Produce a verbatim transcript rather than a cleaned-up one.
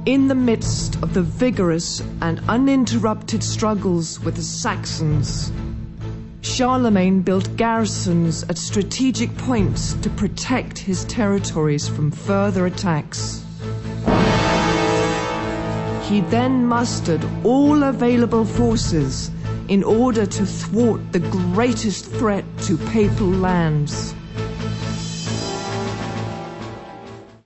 In the midst of the vigorous and uninterrupted struggles with the Saxons, Charlemagne built garrisons at strategic points to protect his territories from further attacks. He then mustered all available forces in order to thwart the greatest threat to papal lands.